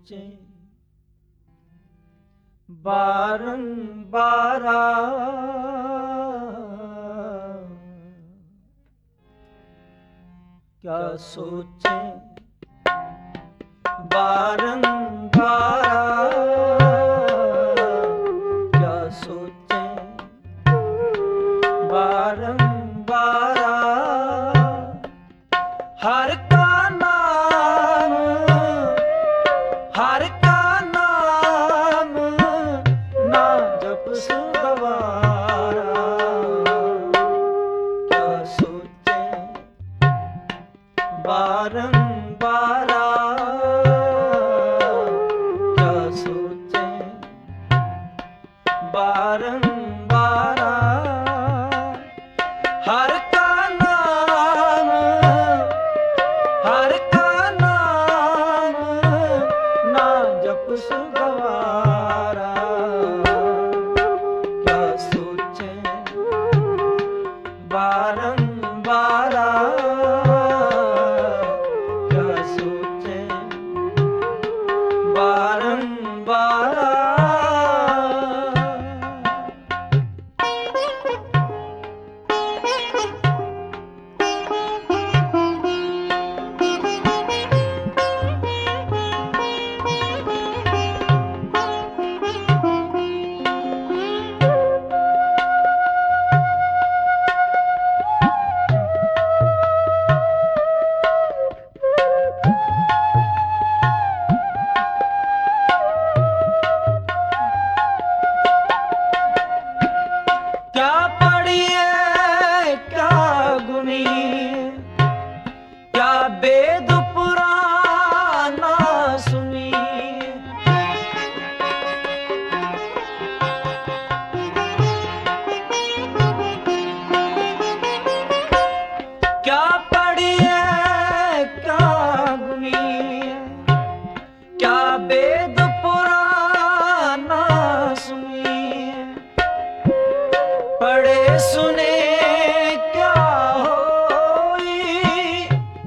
ਸੋਚੇ ਬਾਰੰਬਾਰਾ ਕਿਆ ਸੋਚੇ ਬਾਰੰਬਾਰਾ ਕਿਆ ਸੋਚੇ ਬਾਰੰਬਾਰਾ ਹਰ ਕਾ ਨਾਮ ਹਰ ਕਾ ਨਾਮ ਨਾ ਜਪਸ ਗਵਾਰਾ ਕਿਆ ਸੋਚੇ ਬਾਰੰਬਾਰਾ ਕਿਆ ਸੋਚੇ ਬਾਰੰਬਾਰਾ ਹਰ ਕਾ ਨਾਮ ਹਰ ਕਾ ਨਾਮ ਨਾ ਜਪਸ ਗਵਾਰਾ ਕਿਆ ਸੋਚੇ ਬਾਰੰਬਾਰਾ ਕਿਆ ਸੋਚੇ ਬਾਰੰਬਾਰਾ क्या पढ़िए क्या गुनिए क्या वेद पुराना सुनिए क्या पढ़िए क्या गुनिए क्या वेद पुराना सुनिए पढ़े सुने क्या होई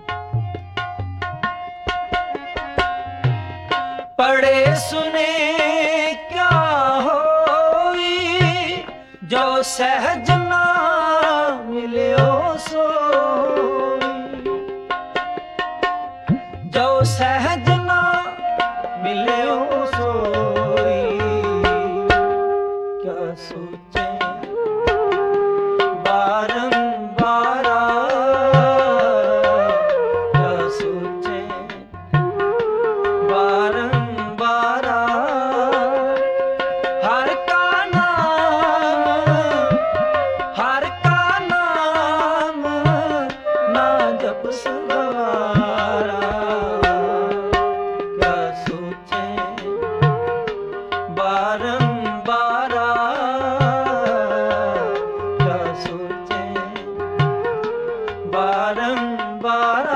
पढ़े सुने क्या होई जो सहज ना मिलियो सोई जो सहज ना मिलियो सोई क्या सोचे बारंबारा क्या सोचे बारंबारा हर का नाम ना जपस गवारा क्या सोचे बारंबारा क्या सोचे बारंबारा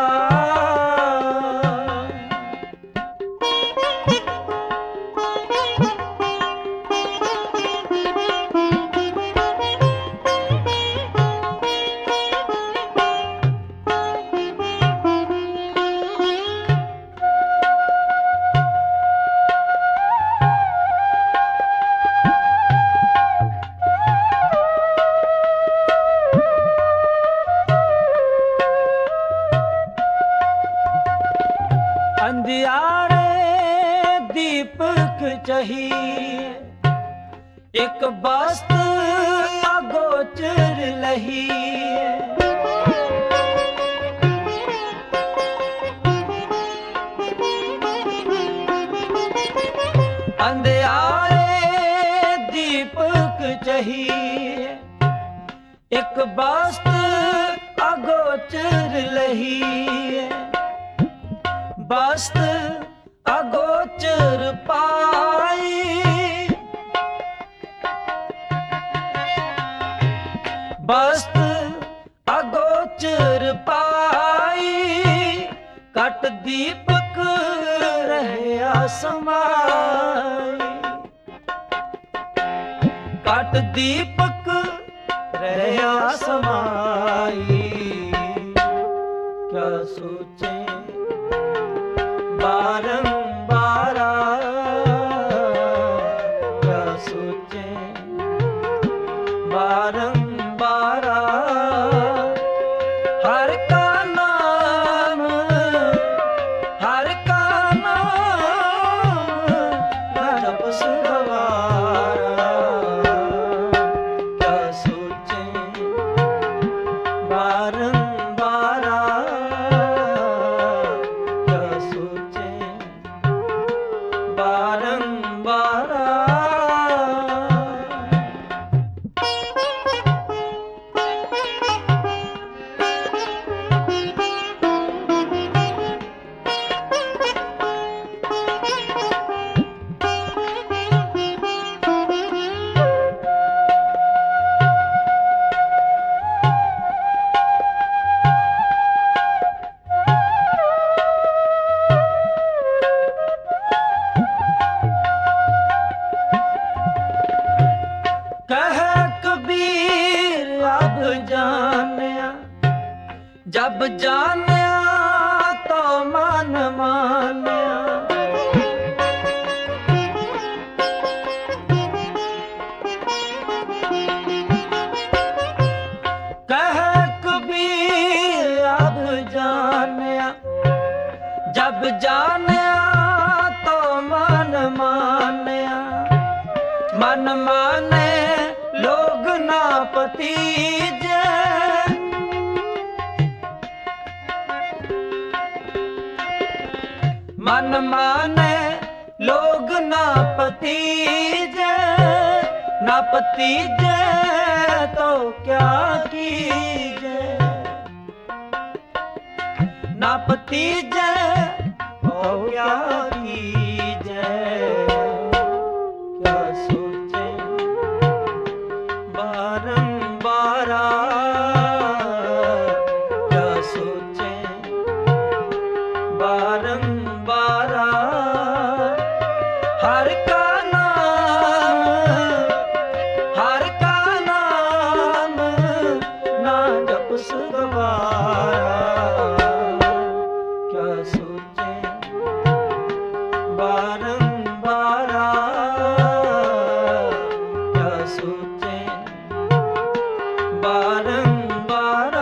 अंधियारे दीपक चाहिए एक बस्त अगोचर लही अंधियारे दीपक चाहिए एक बस्त अगोचर लही बस्त अगोचर पाई बस्त अगोचर पाई कट दीपक रहे समाई कट दीपक रहे समाई क्या सोचे बारंबारा कह कबीर अब जानिया, जब जानिया तो मन मानिया। कह कबीर अब जानिया, जब जानिया तो मन मानिया। मन माने लोग ना पतीजे, मन माने लोग ना पतीजे। ना पतीजे तो क्या कीजे, ना पतीजे तो क्या कीजे। क्या सोचे बारंबारा, क्या सोचे बारंबारा। हर का नाम, हर का नाम ना जपस गवारा। क्या सोचे बारंबारा, क्या सोचे बारंबारा।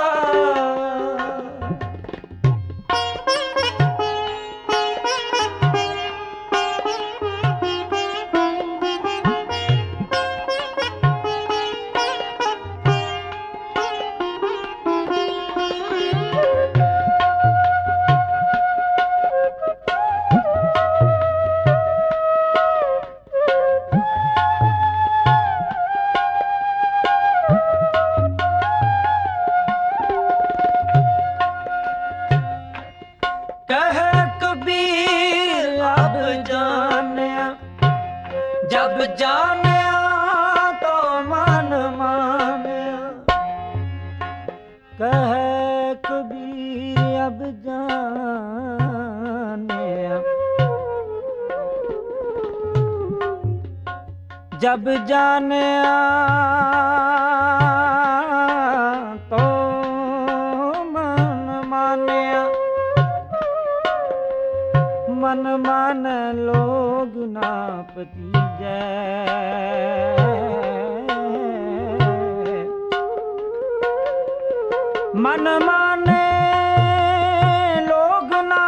कह कबीर अब जानिया, जब जानिया तो मन मानिया। कह कबीर अब जानिया, जब जानिया तो मन मानिया। मन मान लोग ना पतीजे, मन माने लोग ना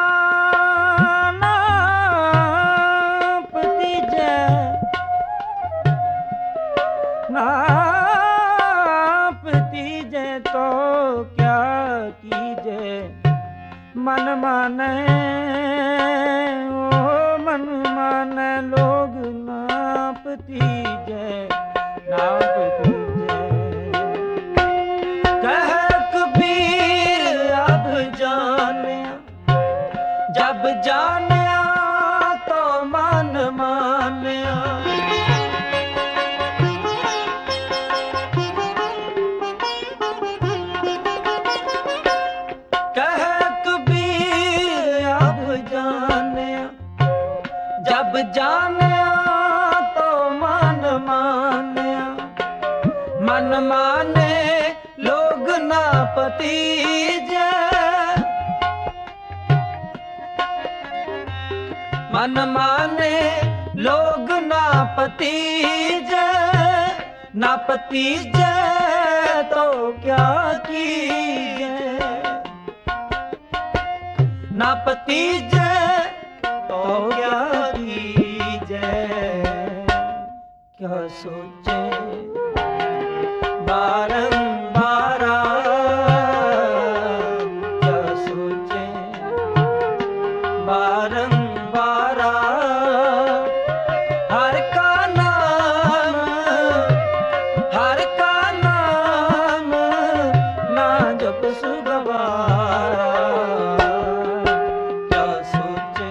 पतीजे। ना पतीजे तो क्या कीजे। मन माने मन माने लोग ना पतीजे, ना पतीजे। कह कबीर अब जानिया, जब जानिया तो मन मानिया। कह कबीर अब जानिया, जब जानिया तो मन मानिया। मन माने लोग ना पतीजे, मन माने लोग ना पतीजे। ना पतीजे तो क्या कीजे, ना पतीजे तो क्या कीजे। क्या सोचे बारंबारा, क्या सोचे बारंबारा। हर का नाम, हर का नाम ना जपस गवारा। क्या सोचे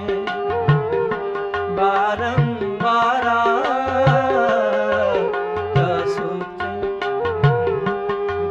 बारंबारा, क्या सोचे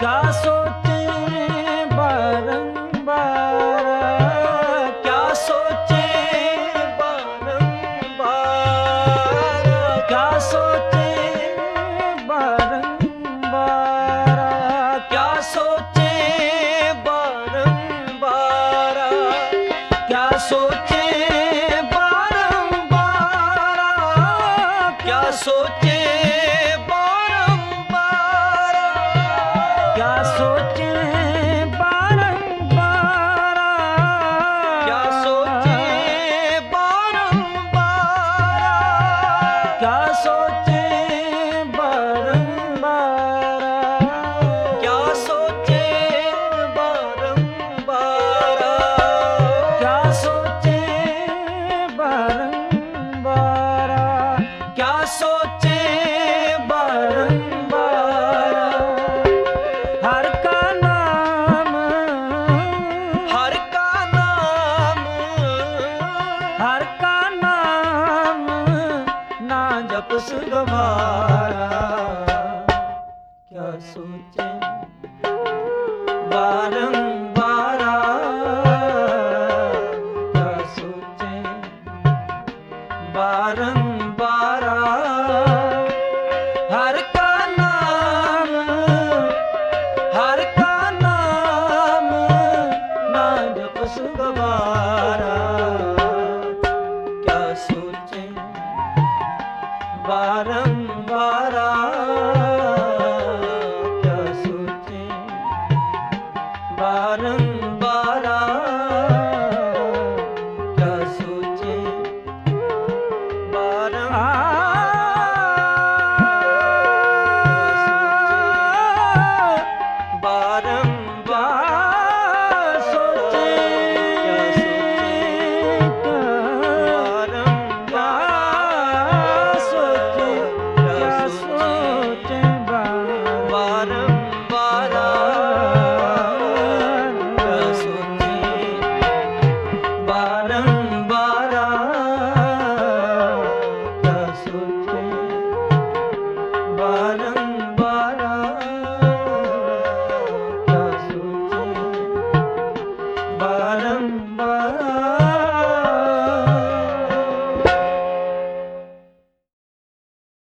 क्या सोचे बारंबार, क्या सोचे बारंबार, क्या सोचे बारंबार, क्या सोचे बारंबार, क्या सोचे बारंबार, क्या सोचे बारंबार, क्या सोचे बारंबार, क्या सोचे बारंबार, क्या सोचे बारंबार, क्या सोचे बारंबार, क्या सोचे बारंबार, क्या सोचे बारंबार। हर का नाम, हर का नाम, हर का नाम ना जप सुगवारा। क्या सोचे बारंबार, क्या सोचे बारंबार। हर का नाम, हर का नाम ना जप सुगवारा। क्या सोचे बारंबार, क्या सोचे बारंबार, क्या सोचे बारंबार सोचे, क्या सोचे बारंबार, क्या सोचे बारंबार, क्या सोचे बारंबार, क्या सोचे बारंबार।